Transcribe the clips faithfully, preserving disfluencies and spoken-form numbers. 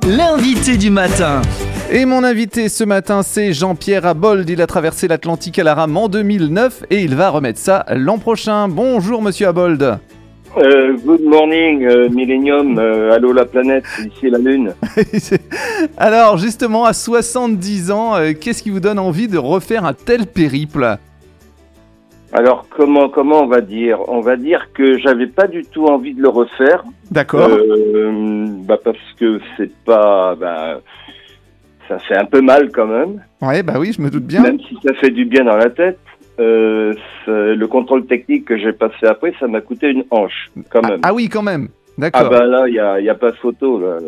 l'invité du matin. Et mon invité ce matin, c'est Jean-Pierre Abold. Il a traversé l'Atlantique à la rame en deux mille neuf et il va remettre ça l'an prochain. Bonjour Monsieur Abold. Euh, good morning, euh, Millennium, euh, allô la planète, ici la Lune. Alors justement, à soixante-dix ans, euh, qu'est-ce qui vous donne envie de refaire un tel périple ? Alors comment comment on va dire On va dire que j'avais pas du tout envie de le refaire. D'accord. Euh, bah parce que c'est pas, bah, ça fait un peu mal quand même. Ouais, bah oui, je me doute bien. Même si ça fait du bien dans la tête. Euh, le contrôle technique que j'ai passé après, ça m'a coûté une hanche, quand même. Ah, ah oui, quand même. D'accord. Ah bah là, il y a, y a pas de photo. Là.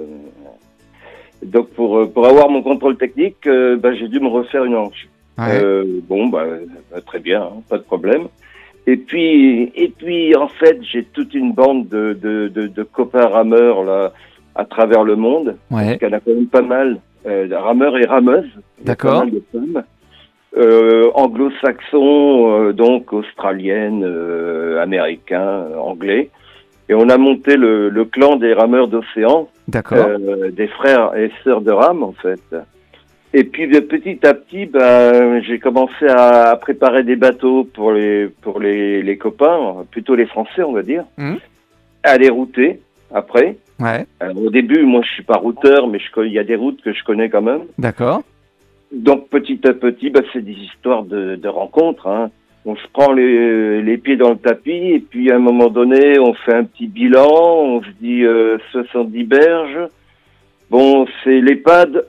Donc pour pour avoir mon contrôle technique, euh, bah, j'ai dû me refaire une hanche. Ouais. Euh, bon, bah, très bien, hein, pas de problème. Et puis, et puis, en fait, j'ai toute une bande de, de, de, de copains rameurs là, à travers le monde. Ouais. Parce qu'il y en a quand même pas mal, euh, rameurs et rameuses. D'accord. Pas mal de femmes. Euh, anglo-saxons, euh, donc australiennes, euh, américains, euh, anglais. Et on a monté le, le clan des rameurs d'océan. D'accord. Euh, des frères et sœurs de rame, en fait. Et puis de petit à petit, ben, j'ai commencé à préparer des bateaux pour les pour les, les copains, plutôt les Français, on va dire, Mmh. à les router après. Ouais. Alors, au début, moi, je suis pas routeur, mais je, il y a des routes que je connais quand même. D'accord. Donc petit à petit, ben, c'est des histoires de, de rencontres. Hein. On se prend les, les pieds dans le tapis et puis à un moment donné, on fait un petit bilan. On se dit euh, soixante-dix berges. Bon, c'est l'EHPAD.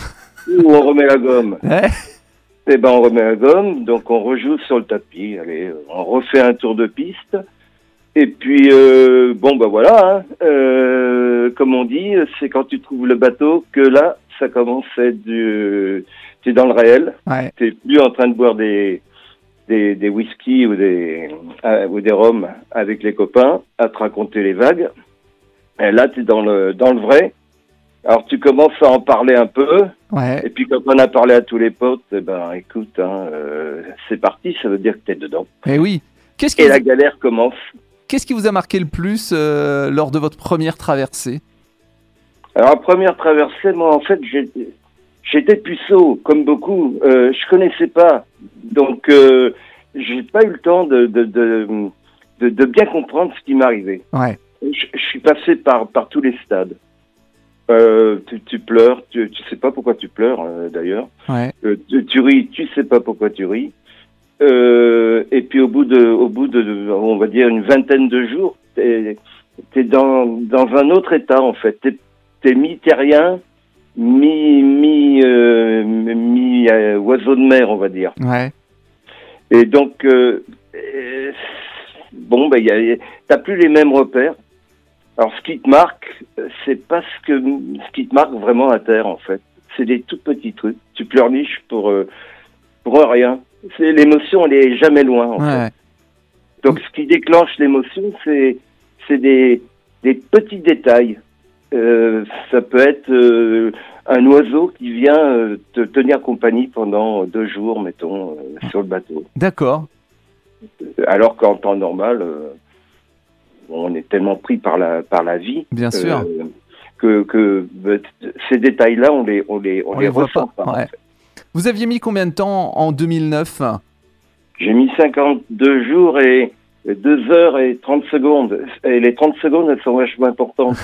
Ou on remet la gomme. Ouais. Eh ben, on remet la gomme, donc on rejoue sur le tapis. Allez, on refait un tour de piste. Et puis, euh, bon, ben voilà, hein, euh, comme on dit, c'est quand tu trouves le bateau que là, ça commence à être du... T'es dans le réel. Ouais. T'es plus en train de boire des, des, des whisky ou des, euh, ou des rhums avec les copains, à te raconter les vagues. Et là, t'es dans le, dans le vrai. Alors tu commences à en parler un peu, Ouais. et puis quand on a parlé à tous les potes, eh ben écoute, hein, euh, c'est parti, ça veut dire que t'es dedans. Et oui. Qu'est-ce qui, Et vous... la galère commence. Qu'est-ce qui vous a marqué le plus euh, lors de votre première traversée ? Alors la première traversée, moi en fait, j'étais, j'étais puceau, comme beaucoup, euh, je connaissais pas, donc euh, j'ai pas eu le temps de, de, de, de, de bien comprendre ce qui m'arrivait. Ouais. Je, je suis passé par, par tous les stades. Euh, tu, tu pleures, tu, tu sais pas pourquoi tu pleures euh, d'ailleurs. Ouais. Euh, tu, tu ris, tu sais pas pourquoi tu ris. Euh, et puis au bout de, au bout de, on va dire une vingtaine de jours, t'es, t'es dans, dans un autre état en fait. T'es, t'es mi-terrien, mi, mi, euh, mi euh, oiseau de mer, on va dire. Ouais. Et donc, euh, euh, bon, ben, y a, t'as plus les mêmes repères. Alors, ce qui te marque, c'est pas ce que ce qui te marque vraiment à terre, en fait. C'est des tout petits trucs. Tu pleurniches pour euh, pour rien. C'est l'émotion, elle est jamais loin, en Ouais. fait. Donc, ce qui déclenche l'émotion, c'est c'est des des petits détails. Euh, ça peut être euh, un oiseau qui vient euh, te tenir compagnie pendant deux jours, mettons, euh, sur le bateau. D'accord. Alors qu'en temps normal. Euh, on est tellement pris par la par la vie, Bien sûr. euh, que que euh, ces détails-là, on les on les on, On les les voit ressent pas. pas. Ouais. Vous aviez mis combien de temps en deux mille neuf ? J'ai mis cinquante-deux jours et deux heures et trente secondes. Et les trente secondes, elles sont vachement importantes.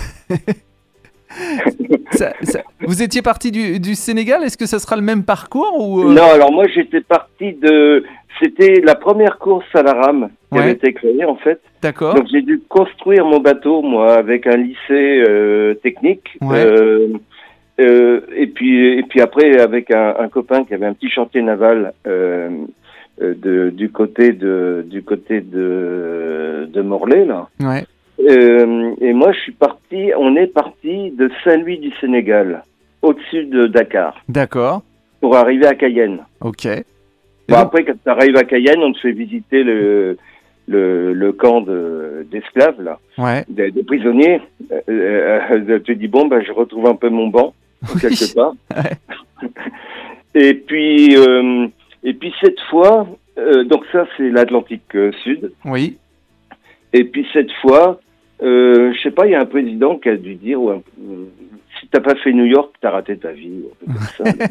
ça, ça... Vous étiez parti du, du Sénégal ? Est-ce que ça sera le même parcours ou euh... Non, alors moi j'étais parti de... C'était la première course à la rame qui Ouais. avait été créée en fait. D'accord. Donc j'ai dû construire mon bateau, moi, avec un lycée euh, technique. Ouais. Euh, euh, et puis et puis après avec un, un copain qui avait un petit chantier naval euh, euh, de, du côté de du côté de de Morlaix là. Ouais. Euh, et moi je suis parti, on est parti de Saint-Louis du Sénégal, au-dessus de Dakar, D'accord. pour arriver à Cayenne. Ok. Et Bon, donc- après quand tu arrives à Cayenne, on te fait visiter le le, le camp de, d'esclaves là. Ouais. Des, des prisonniers, euh, euh, tu dis bon, ben, je retrouve un peu mon banc, quelque part. Ouais. Et puis, euh, et puis cette fois, euh, donc ça c'est l'Atlantique euh, Sud. Oui. Et puis cette fois, euh, je sais pas, il y a un président qui a dû dire, ou un, si t'as pas fait New York, t'as raté ta vie. Comme ça.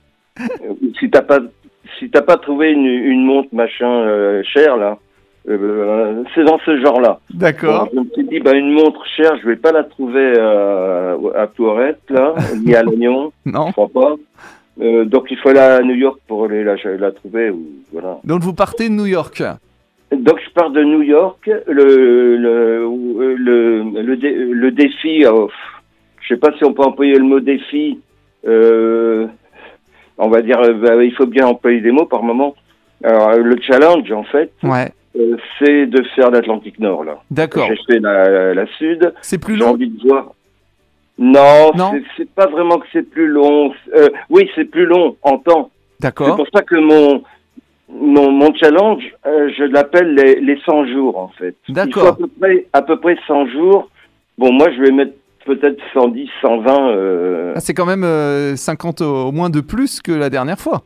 si t'as pas, si t'as pas trouvé une, une montre machin euh, chère là, euh, c'est dans ce genre-là. D'accord. Bon, je me suis dit, bah une montre chère, je vais pas la trouver euh, à Tourette là, ni à Lannion. Non. Je crois pas. Euh, donc il faut aller à New York pour aller la, la trouver. Ou, voilà. Donc vous partez de New York. Donc je pars de New York. Le le le le, dé, le défi, oh, je sais pas si on peut employer le mot défi. Euh, on va dire, bah, il faut bien employer des mots par moment. Alors le challenge en fait, Ouais. euh, c'est de faire l'Atlantique Nord là. D'accord. J'ai fait la, la, la Sud. C'est plus J'ai long. envie de voir. Non, Non. c'est, c'est pas vraiment que c'est plus long. Euh, oui, c'est plus long en temps. C'est D'accord. pour ça que mon mon, mon challenge, euh, je l'appelle les, les cent jours en fait. D'accord. Il faut à peu près à peu près cent jours. Bon, moi je vais mettre peut-être cent dix, cent vingt. Euh... Ah, c'est quand même euh, cinquante au moins de plus que la dernière fois.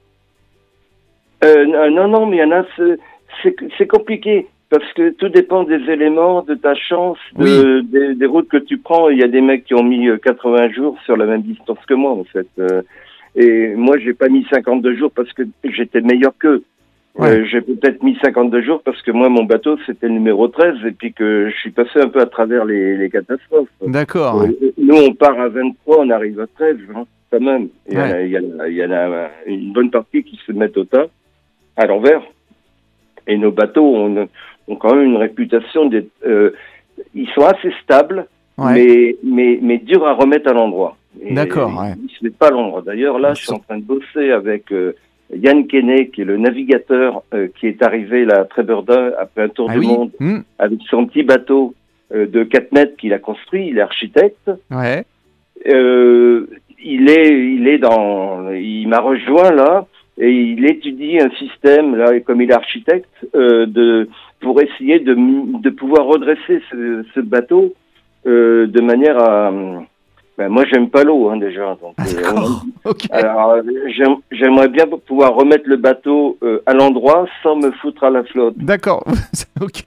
Euh, non, non, mais il y en a, c'est, c'est, c'est compliqué. Parce que tout dépend des éléments, de ta chance, de, Oui. des, des routes que tu prends. Il y a des mecs qui ont mis quatre-vingts jours sur la même distance que moi, en fait. Euh, et moi, j'ai pas mis cinquante-deux jours parce que j'étais meilleur qu'eux. Ouais. Euh, j'ai peut-être mis cinquante-deux jours parce que moi, mon bateau, c'était le numéro treize et puis que je suis passé un peu à travers les, les catastrophes. D'accord. Ouais. Euh, nous, on part à vingt-trois, on arrive à treize, hein, quand même. Il y, en a, Ouais. il, y en a, il y en a une bonne partie qui se mettent au tas, à l'envers. Et nos bateaux ont, ont quand même une réputation d'être... Euh, ils sont assez stables, Ouais. mais, mais, mais durs à remettre à l'endroit. Et D'accord, ouais. ils ne se mettent pas à l'endroit. D'ailleurs, là, Ils je suis sont- en train de bosser avec euh, Yann Kenney, qui est le navigateur euh, qui est arrivé là, à Tréberda après un tour Ah du oui. monde Hmm. avec son petit bateau euh, de quatre mètres qu'il a construit. Il est architecte. Ouais. Euh, il est, il est dans, il m'a rejoint là et il étudie un système là, et comme il est architecte, euh, de pour essayer de, de pouvoir redresser ce, ce bateau euh, de manière à, ben moi j'aime pas l'eau hein, déjà, donc Ah, euh, d'accord. on- Ok. alors euh, j'aime, j'aimerais bien pouvoir remettre le bateau euh, à l'endroit sans me foutre à la flotte. D'accord. Ok.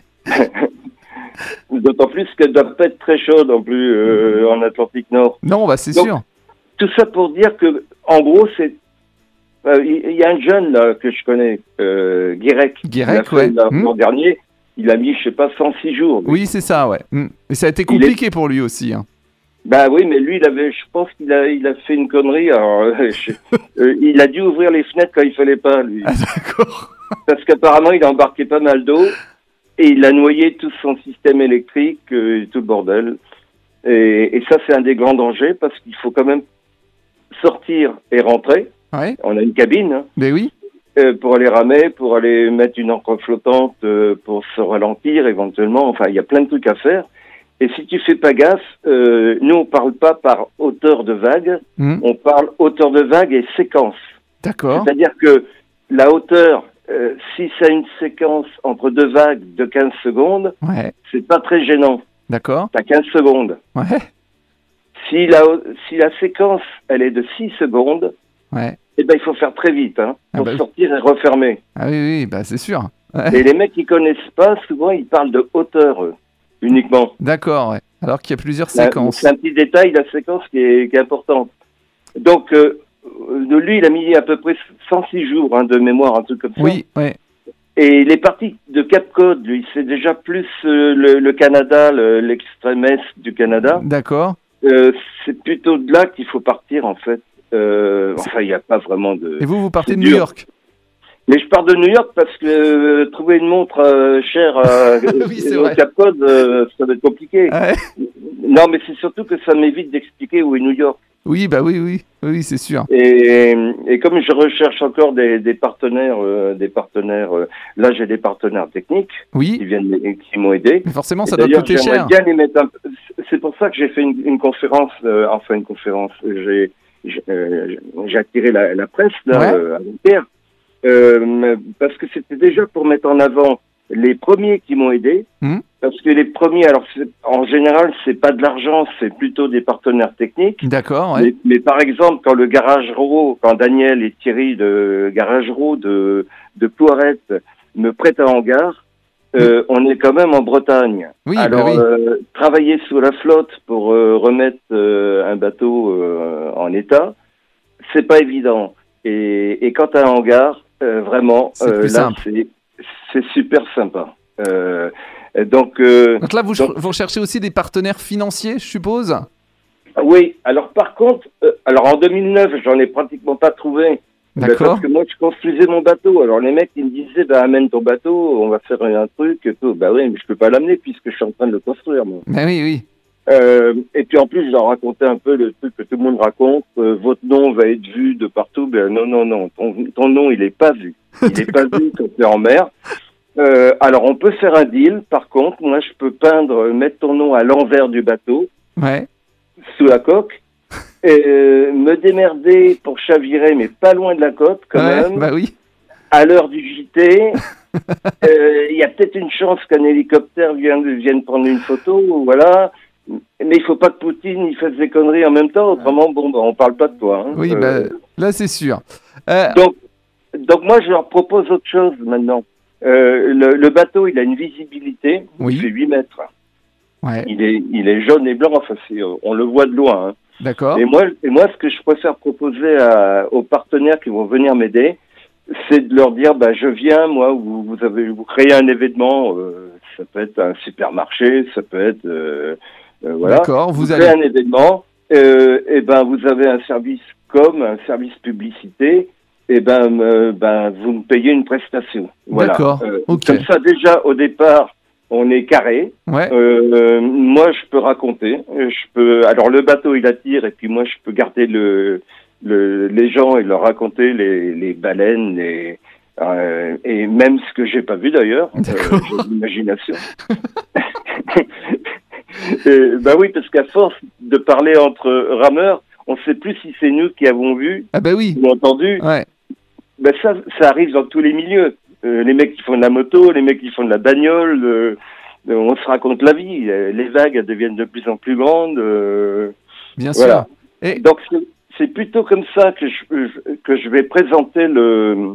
D'autant plus qu'elle doit pas être très chaude en plus euh, en Atlantique Nord. Non, bah c'est Donc, sûr. Tout ça pour dire que, en gros, c'est euh, il y a un jeune là que je connais, euh, Guirec. Guirec, il a fait, ouais. là, Hmm. L'an dernier, il a mis, je sais pas, cent six jours. lui. Oui, c'est ça, ouais. Hmm. Et ça a été Il compliqué pour lui aussi. Hein. Bah oui, mais lui, il avait, je pense qu'il a, il a fait une connerie. Alors, euh, je- euh, il a dû ouvrir les fenêtres quand il fallait pas, lui, Ah, d'accord. parce qu'apparemment, il a embarqué pas mal d'eau et il a noyé tout son système électrique euh, et tout le bordel. Et, et ça, c'est un des grands dangers parce qu'il faut quand même sortir et rentrer. Ouais. On a une cabine. Hein. Mais oui. Euh, pour aller ramer, pour aller mettre une encre flottante, euh, pour se ralentir éventuellement. Enfin, il y a plein de trucs à faire. Et si tu fais pas gaffe, euh, nous on parle pas par hauteur de vague, Hmm. on parle hauteur de vague et séquence. D'accord. C'est-à-dire que la hauteur, euh, si c'est une séquence entre deux vagues de quinze secondes, Ouais. c'est pas très gênant. D'accord. T'as quinze secondes. Ouais. Si la, si la séquence, elle est de six secondes, Ouais. eh ben il faut faire très vite, hein, Ah pour bah oui. sortir et refermer. Ah oui, oui, bah c'est sûr. Ouais. Et les mecs qui connaissent pas, souvent ils parlent de hauteur eux, uniquement. D'accord, ouais. Alors qu'il y a plusieurs Là, séquences. C'est un petit détail, la séquence qui est, qui est importante. Donc, euh, de lui, il a mis à peu près cent six jours hein, de mémoire, un truc comme ça. Oui, ouais. Et les parties de Cap Cod, lui, c'est déjà plus euh, le, le Canada, le- l'extrême est du Canada. D'accord. Euh, c'est plutôt de là qu'il faut partir, en fait. Euh, enfin, il n'y a pas vraiment de... Et vous, vous partez c'est de New dur. York. Mais je pars de New York parce que euh, trouver une montre euh, chère euh, Oui, c'est au vrai. Cap Cod, euh, ça va être compliqué. Ouais. Non, mais c'est surtout que ça m'évite d'expliquer où est New York. Oui, bah oui, oui. Oui, c'est sûr. Et, et comme je recherche encore des, des partenaires, euh, des partenaires, euh, là j'ai des partenaires techniques qui Oui. viennent, m- qui m'ont aidé. Mais forcément, Et ça doit d'ailleurs, coûter j'aimerais cher. bien les mettre un peu- C'est pour ça que j'ai fait une, une conférence, euh, enfin une conférence. J'ai, j'ai, euh, j'ai attiré la, la presse là, Ouais. euh, avant-hier, euh, parce que c'était déjà pour mettre en avant les premiers qui m'ont aidé. Hmm. Parce que les premiers, alors c'est- en général, c'est pas de l'argent, c'est plutôt des partenaires techniques. D'accord, ouais. Mais, mais par exemple, quand le Garage Raw, quand Daniel et Thierry de Garage Raw de, de Ploirette me prêtent un hangar, Euh, on est quand même en Bretagne. Oui, Alors, bah oui. euh, travailler sous la flotte pour euh, remettre euh, un bateau euh, en état, c'est pas évident. Et, et quant à un hangar, euh, vraiment, C'est euh, plus là, simple. c'est c'est super sympa. Euh, donc, euh, Donc là, vous, donc, vous recherchez aussi des partenaires financiers, je suppose? oui. Alors, par contre, euh, alors en deux mille neuf, j'en ai pratiquement pas trouvé. Ben, D'accord. parce que moi, je construisais mon bateau. Alors, les mecs, ils me disaient, bah, amène ton bateau, on va faire un truc et tout. Bah oui, mais je peux pas l'amener puisque je suis en train de le construire, moi. Bah oui, oui. Euh, et puis en plus, je leur racontais un peu le truc que tout le monde raconte. Euh, votre nom va être vu de partout. Ben non, non, non. Ton, ton nom, il est pas vu. Il est pas vu quand tu es en mer. Euh, alors, on peut faire un deal. Par contre, moi, je peux peindre, mettre ton nom à l'envers du bateau, Ouais. sous la coque, et euh, me démerder pour chavirer, mais pas loin de la côte, quand Ouais, même. bah oui. À l'heure du J T, euh, il y a peut-être une chance qu'un hélicoptère vienne, vienne prendre une photo, voilà. Mais il faut pas que Poutine il fasse des conneries en même temps, autrement, bon, bah, on parle pas de toi. Hein. Oui, Euh, bah là, c'est sûr. Euh, donc, donc moi, je leur propose autre chose maintenant. Euh, le, le bateau, il a une visibilité, Oui. il fait huit mètres. ouais, Il est, il est jaune et blanc, enfin, c'est, on le voit de loin. Hein. d'accord. Et moi, et moi, ce que je préfère proposer à, aux partenaires qui vont venir m'aider, c'est de leur dire, bah, je viens, moi, vous, vous avez, vous créez un événement, euh, ça peut être un supermarché, ça peut être, euh, euh, voilà. D'accord, vous Vous allez. créez un événement, euh, et ben, vous avez un service com, un service publicité, et ben, euh, ben, vous me payez une prestation. Voilà. D'accord, Euh, ok. Comme ça, déjà, au départ, on est carré. Ouais, Euh, moi, je peux raconter. Je peux. Alors, le bateau, il attire, et puis moi, je peux garder le, le les gens et leur raconter les, les baleines, les euh, et même ce que j'ai pas vu d'ailleurs. Euh, j'ai l'imagination. Et, bah oui, parce qu'à force de parler entre rameurs, on sait plus si c'est nous qui avons vu ah bah oui. ou entendu. Ouais, Ben ça, ça arrive dans tous les milieux. Euh, les mecs qui font de la moto, les mecs qui font de la bagnole, euh, euh, on se raconte la vie. Euh, les vagues elles deviennent de plus en plus grandes. Euh, bien voilà. sûr. Et Donc c'est, c'est plutôt comme ça que je, je- que je vais présenter le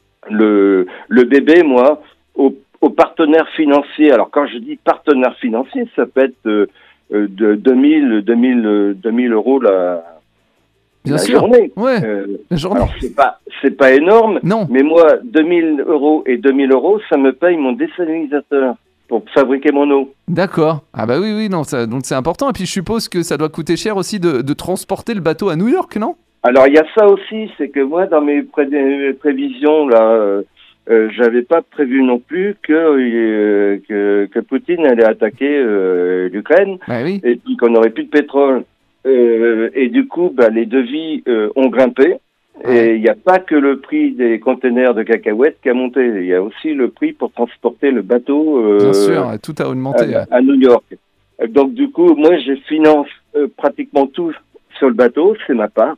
le, le bébé, moi, aux, aux partenaires financiers. Alors quand je dis partenaire financier, ça peut être euh, euh, de deux mille, deux mille, euh, deux mille euros la, bien la sûr. journée. Ouais, Euh, la journée. alors c'est pas c'est pas énorme. Non, Mais moi, deux mille euros et deux mille euros, ça me paye mon désalinisateur pour fabriquer mon eau. d'accord. Ah bah oui, oui, non, ça, donc c'est important. Et puis je suppose que ça doit coûter cher aussi de, de transporter le bateau à New York, non? Alors, il y a ça aussi, c'est que moi, dans mes pré- prévisions, là, euh, euh, j'avais pas prévu non plus que, euh, que, que Poutine allait attaquer euh, l'Ukraine Bah oui, et puis qu'on n'aurait plus de pétrole. Euh, et du coup, bah, les devis euh, ont grimpé. Ouais. Et il n'y a pas que le prix des containers de cacahuètes qui a monté. Il y a aussi le prix pour transporter le bateau euh, bien sûr, tout a augmenté. à, à New York. Donc du coup, moi, je finance euh, pratiquement tout sur le bateau, c'est ma part.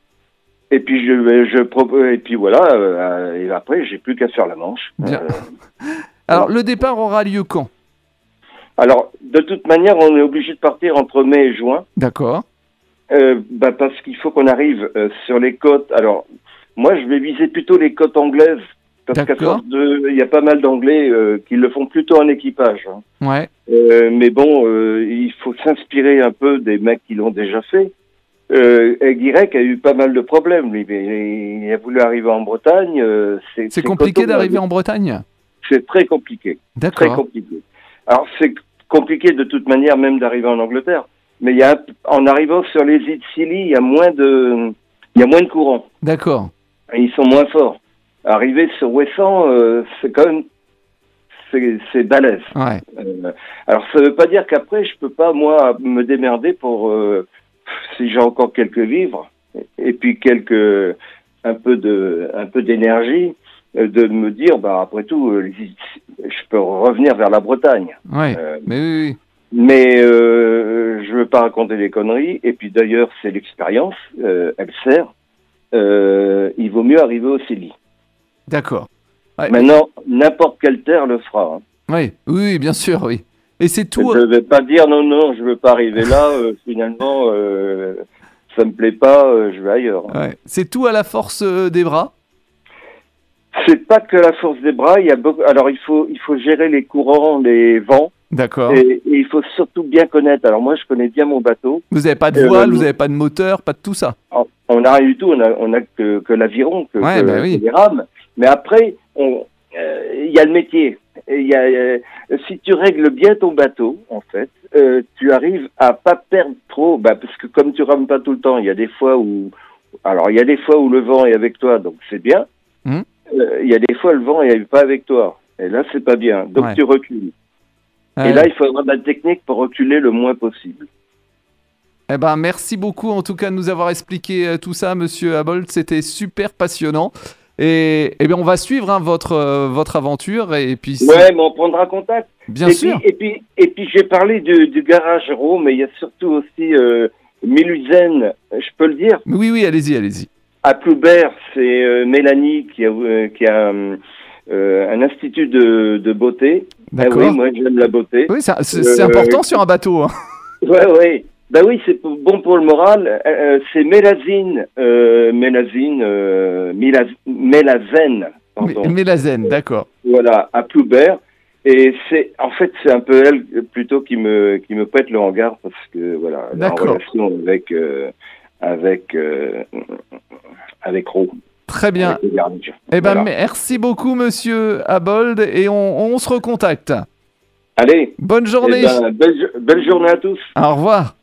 Et puis je, je propose, et puis voilà. Euh, et après, j'ai plus qu'à faire la manche. Bien. Euh, Alors, le départ aura lieu quand? alors, de toute manière, on est obligé de partir entre mai et juin. D'accord, Euh, bah parce qu'il faut qu'on arrive euh, sur les côtes. Alors, moi, je vais viser plutôt les côtes anglaises parce qu'à D'accord. force de, il y a pas mal d'Anglais euh, qui le font plutôt en équipage. Hein. ouais, Euh, mais bon, euh, il faut s'inspirer un peu des mecs qui l'ont déjà fait. Euh, et Guirec a eu pas mal de problèmes. Lui, mais il a voulu arriver en Bretagne. Euh, c'est, c'est compliqué coton, d'arriver hein. en Bretagne? C'est très compliqué. Très D'accord, compliqué. Alors, c'est compliqué de toute manière même d'arriver en Angleterre. Mais il y a, un- en arrivant sur les îles Scilly, il y a moins de, il y a moins de courant. d'accord, Et ils sont moins forts. Arriver sur Ouessant, euh, c'est quand même, c'est, c'est balèze. ouais, Euh, alors ça veut pas dire qu'après je peux pas moi me démerder pour euh, si j'ai encore quelques vivres et puis quelques un peu de un peu d'énergie euh, de me dire bah après tout euh, je peux revenir vers la Bretagne. ouais, Euh, mais oui, oui, mais euh, je veux pas raconter des conneries et puis d'ailleurs c'est l'expérience, euh, elle sert. Euh, il vaut mieux arriver au Scilly. d'accord. Ouais, Maintenant n'importe quelle terre le fera. Hein. oui, oui, oui, bien sûr, oui. Et c'est tout. Je ne vais pas dire non, non, je veux pas arriver là. euh, finalement, euh, ça me plaît pas. Euh, je vais ailleurs. Ouais. C'est tout à la force euh, des bras? c'est pas que la force des bras. Il y a beaucoup. Alors il faut il faut gérer les courants, les vents. D'accord. Et, et il faut surtout bien connaître. Alors moi, je connais bien mon bateau. Vous n'avez pas de Euh, voile, vous n'avez pas de moteur, pas de tout ça. On n'a rien du tout. On a on a que, que l'aviron, que, Ouais, que, bah oui. que les rames. Mais après, on euh, il y a le métier. Et il y a euh, si tu règles bien ton bateau, en fait, euh, tu arrives à pas perdre trop. Bah parce que comme tu rames pas tout le temps, il y a des fois où alors il y a des fois où le vent est avec toi, donc c'est bien. Hum. Euh, Il y a des fois le vent n'est pas avec toi. Et là, c'est pas bien. Donc Ouais. tu recules. Ouais. Et là, il faut avoir de la technique pour reculer le moins possible. Eh ben, merci beaucoup en tout cas de nous avoir expliqué euh, tout ça, Monsieur Abold. C'était super passionnant. Et, eh bien, on va suivre hein, votre, euh, votre aventure. Et puis, si- Ouais, mais on prendra contact. bien et sûr. Puis, et puis, et puis j'ai parlé du, du garage Rome, mais il y a surtout aussi euh, Méluzen, je peux le dire. Oui, oui, allez-y, allez-y. À Ploubert, c'est euh, Mélanie qui a, euh, qui a euh, un institut de, de beauté. Ah D'accord. oui, moi j'aime la beauté. Oui, ça- c'est c'est Euh, important sur un bateau. Hein. Ouais, ouais. Bah oui, c'est pour- bon pour le moral. Euh, euh, c'est Mélazine, euh, Mélazine, euh, Milaz- Mélazen, pardon. Mais, mais la zen, d'accord. Voilà, à Ploubert. Et c'est, en fait, c'est un peu elle euh, plutôt qui me, qui me prête le hangar parce que voilà, elle est en D'accord. relation avec, euh, avec, euh, avec Ro. Très bien. avec le garage. Eh ben, Voilà. merci beaucoup, Monsieur Abold. Et on, on se recontacte. Allez, Bonne eh journée. ben, belle, jo- belle journée à tous. Au revoir.